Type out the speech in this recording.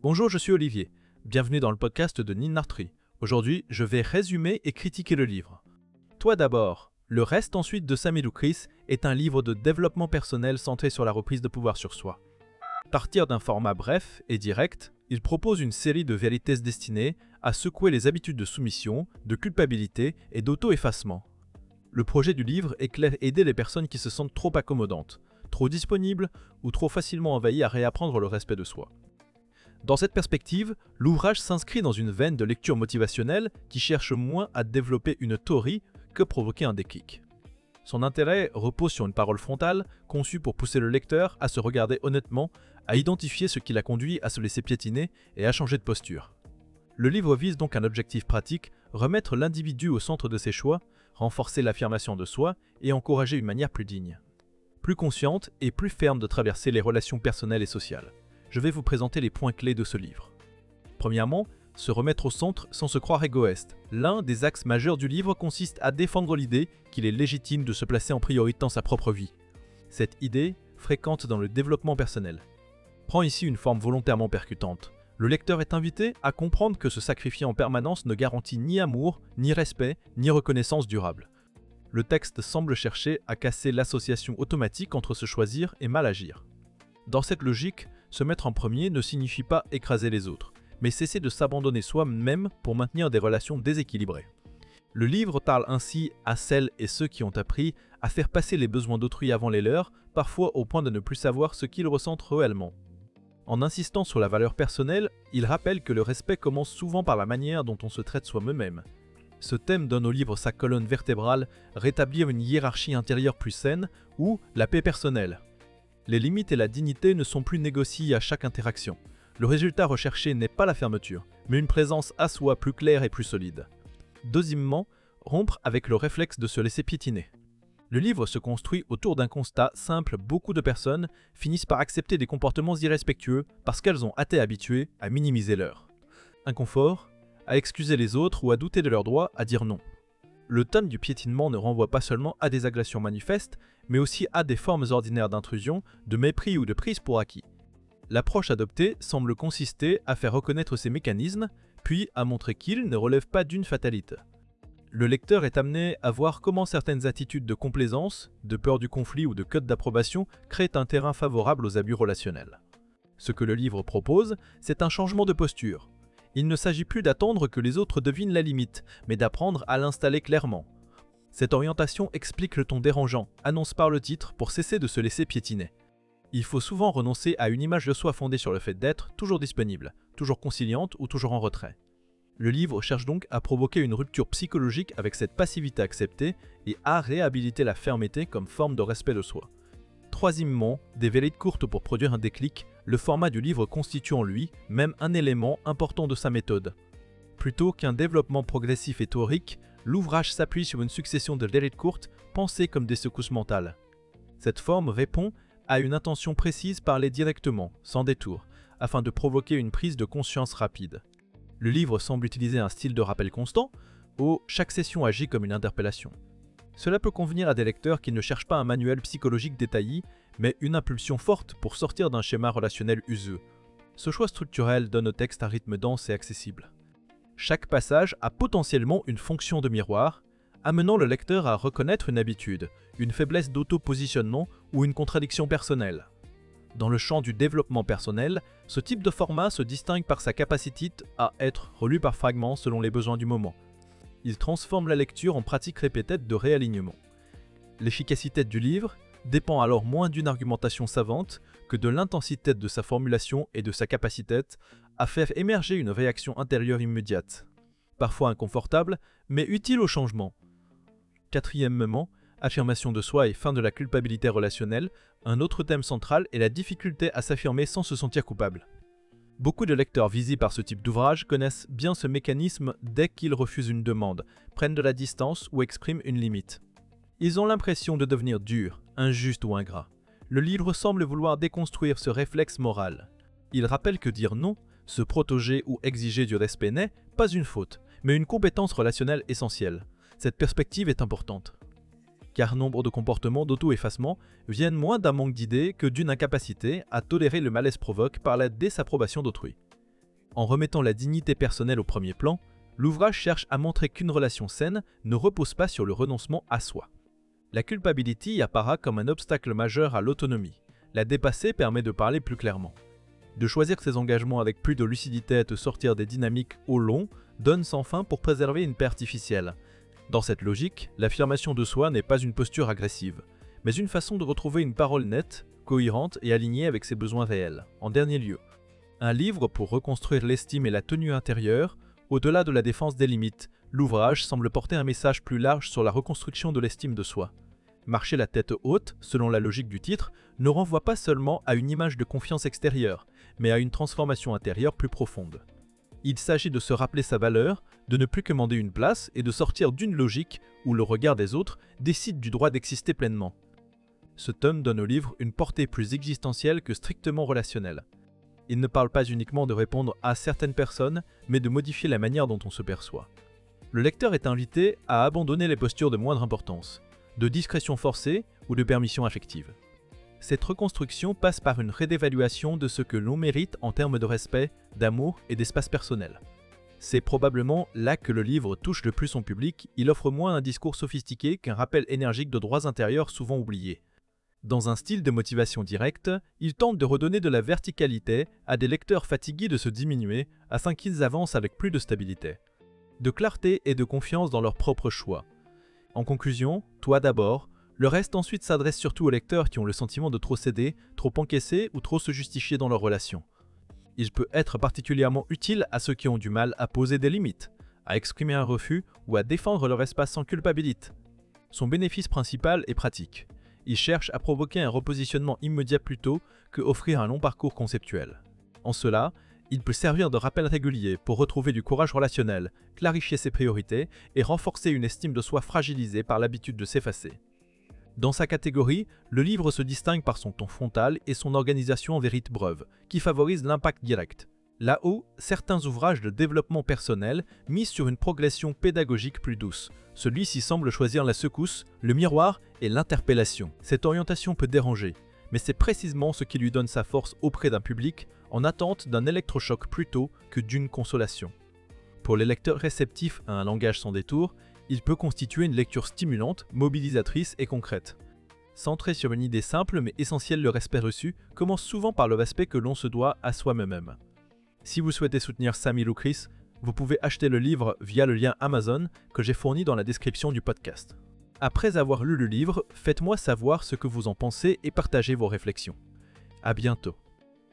Bonjour, je suis Olivier. Bienvenue dans le podcast de Ninartri. Aujourd'hui, je vais résumer et critiquer le livre. Toi d'abord, Le reste ensuite de Sami Doucris est un livre de développement personnel centré sur la reprise de pouvoir sur soi. À partir d'un format bref et direct, il propose une série de vérités destinées à secouer les habitudes de soumission, de culpabilité et d'auto-effacement. Le projet du livre est clair: aider les personnes qui se sentent trop accommodantes, trop disponibles ou trop facilement envahies à réapprendre le respect de soi. Dans cette perspective, l'ouvrage s'inscrit dans une veine de lecture motivationnelle qui cherche moins à développer une théorie que provoquer un déclic. Son intérêt repose sur une parole frontale, conçue pour pousser le lecteur à se regarder honnêtement, à identifier ce qui l'a conduit à se laisser piétiner et à changer de posture. Le livre vise donc un objectif pratique: remettre l'individu au centre de ses choix, renforcer l'affirmation de soi et encourager une manière plus digne, plus consciente et plus ferme de traverser les relations personnelles et sociales. Je vais vous présenter les points clés de ce livre. Premièrement, se remettre au centre sans se croire égoïste. L'un des axes majeurs du livre consiste à défendre l'idée qu'il est légitime de se placer en priorité dans sa propre vie. Cette idée, fréquente dans le développement personnel, prend ici une forme volontairement percutante. Le lecteur est invité à comprendre que se sacrifier en permanence ne garantit ni amour, ni respect, ni reconnaissance durable. Le texte semble chercher à casser l'association automatique entre se choisir et mal agir. Dans cette logique, se mettre en premier ne signifie pas écraser les autres, mais cesser de s'abandonner soi-même pour maintenir des relations déséquilibrées. Le livre parle ainsi à celles et ceux qui ont appris à faire passer les besoins d'autrui avant les leurs, parfois au point de ne plus savoir ce qu'ils ressentent réellement. En insistant sur la valeur personnelle, il rappelle que le respect commence souvent par la manière dont on se traite soi-même. Ce thème donne au livre sa colonne vertébrale: rétablir une hiérarchie intérieure plus saine, ou la paix personnelle. Les limites et la dignité ne sont plus négociées à chaque interaction. Le résultat recherché n'est pas la fermeture, mais une présence à soi plus claire et plus solide. Deuxièmement, rompre avec le réflexe de se laisser piétiner. Le livre se construit autour d'un constat simple: beaucoup de personnes finissent par accepter des comportements irrespectueux parce qu'elles ont été habituées à minimiser leur inconfort, à excuser les autres ou à douter de leur droit à dire non. Le thème du piétinement ne renvoie pas seulement à des agressions manifestes, mais aussi à des formes ordinaires d'intrusion, de mépris ou de prise pour acquis. L'approche adoptée semble consister à faire reconnaître ces mécanismes, puis à montrer qu'ils ne relèvent pas d'une fatalité. Le lecteur est amené à voir comment certaines attitudes de complaisance, de peur du conflit ou de code d'approbation créent un terrain favorable aux abus relationnels. Ce que le livre propose, c'est un changement de posture. Il ne s'agit plus d'attendre que les autres devinent la limite, mais d'apprendre à l'installer clairement. Cette orientation explique le ton dérangeant, annonce par le titre, pour cesser de se laisser piétiner. Il faut souvent renoncer à une image de soi fondée sur le fait d'être toujours disponible, toujours conciliante ou toujours en retrait. Le livre cherche donc à provoquer une rupture psychologique avec cette passivité acceptée et à réhabiliter la fermeté comme forme de respect de soi. Troisièmement, des vérités courtes pour produire un déclic. Le format du livre constitue en lui même un élément important de sa méthode. Plutôt qu'un développement progressif et théorique, l'ouvrage s'appuie sur une succession de vérités courtes pensées comme des secousses mentales. Cette forme répond à une intention précise parlée directement, sans détour, afin de provoquer une prise de conscience rapide. Le livre semble utiliser un style de rappel constant, où chaque session agit comme une interpellation. Cela peut convenir à des lecteurs qui ne cherchent pas un manuel psychologique détaillé, mais une impulsion forte pour sortir d'un schéma relationnel useux. Ce choix structurel donne au texte un rythme dense et accessible. Chaque passage a potentiellement une fonction de miroir, amenant le lecteur à reconnaître une habitude, une faiblesse d'auto-positionnement ou une contradiction personnelle. Dans le champ du développement personnel, ce type de format se distingue par sa capacité à être relu par fragments selon les besoins du moment. Il transforme la lecture en pratique répétée de réalignement. L'efficacité du livre dépend alors moins d'une argumentation savante que de l'intensité de sa formulation et de sa capacité à faire émerger une réaction intérieure immédiate, parfois inconfortable, mais utile au changement. Quatrièmement, affirmation de soi et fin de la culpabilité relationnelle, un autre thème central est la difficulté à s'affirmer sans se sentir coupable. Beaucoup de lecteurs visés par ce type d'ouvrage connaissent bien ce mécanisme dès qu'ils refusent une demande, prennent de la distance ou expriment une limite. Ils ont l'impression de devenir durs, injustes ou ingrats. Le livre semble vouloir déconstruire ce réflexe moral. Il rappelle que dire non, se protéger ou exiger du respect n'est pas une faute, mais une compétence relationnelle essentielle. Cette perspective est importante, car nombre de comportements d'auto-effacement viennent moins d'un manque d'idées que d'une incapacité à tolérer le malaise provoqué par la désapprobation d'autrui. En remettant la dignité personnelle au premier plan, l'ouvrage cherche à montrer qu'une relation saine ne repose pas sur le renoncement à soi. La culpability apparaît comme un obstacle majeur à l'autonomie. La dépasser permet de parler plus clairement. De choisir ses engagements avec plus de lucidité et de sortir des dynamiques au long donne sans fin pour préserver une paix artificielle. Dans cette logique, l'affirmation de soi n'est pas une posture agressive, mais une façon de retrouver une parole nette, cohérente et alignée avec ses besoins réels. En dernier lieu, un livre pour reconstruire l'estime et la tenue intérieure, au-delà de la défense des limites, l'ouvrage semble porter un message plus large sur la reconstruction de l'estime de soi. Marcher la tête haute, selon la logique du titre, ne renvoie pas seulement à une image de confiance extérieure, mais à une transformation intérieure plus profonde. Il s'agit de se rappeler sa valeur, de ne plus commander une place et de sortir d'une logique où le regard des autres décide du droit d'exister pleinement. Ce tome donne au livre une portée plus existentielle que strictement relationnelle. Il ne parle pas uniquement de répondre à certaines personnes, mais de modifier la manière dont on se perçoit. Le lecteur est invité à abandonner les postures de moindre importance, de discrétion forcée ou de permission affective. Cette reconstruction passe par une réévaluation de ce que l'on mérite en termes de respect, d'amour et d'espace personnel. C'est probablement là que le livre touche le plus son public, il offre moins un discours sophistiqué qu'un rappel énergique de droits intérieurs souvent oubliés. Dans un style de motivation directe, il tente de redonner de la verticalité à des lecteurs fatigués de se diminuer afin qu'ils avancent avec plus de stabilité, de clarté et de confiance dans leurs propres choix. En conclusion, toi d'abord, le reste ensuite s'adresse surtout aux lecteurs qui ont le sentiment de trop céder, trop encaisser ou trop se justifier dans leurs relations. Il peut être particulièrement utile à ceux qui ont du mal à poser des limites, à exprimer un refus ou à défendre leur espace sans culpabilité. Son bénéfice principal est pratique. Il cherche à provoquer un repositionnement immédiat plutôt que offrir un long parcours conceptuel. En cela, il peut servir de rappel régulier pour retrouver du courage relationnel, clarifier ses priorités et renforcer une estime de soi fragilisée par l'habitude de s'effacer. Dans sa catégorie, le livre se distingue par son ton frontal et son organisation en vérité brève, qui favorise l'impact direct. Là-haut, certains ouvrages de développement personnel misent sur une progression pédagogique plus douce. Celui-ci semble choisir la secousse, le miroir et l'interpellation. Cette orientation peut déranger, mais c'est précisément ce qui lui donne sa force auprès d'un public en attente d'un électrochoc plutôt que d'une consolation. Pour les lecteurs réceptifs à un langage sans détour, il peut constituer une lecture stimulante, mobilisatrice et concrète. Centré sur une idée simple mais essentielle, le respect reçu commence souvent par le respect que l'on se doit à soi-même. Si vous souhaitez soutenir Samy Lou Chris, vous pouvez acheter le livre via le lien Amazon que j'ai fourni dans la description du podcast. Après avoir lu le livre, faites-moi savoir ce que vous en pensez et partagez vos réflexions. À bientôt.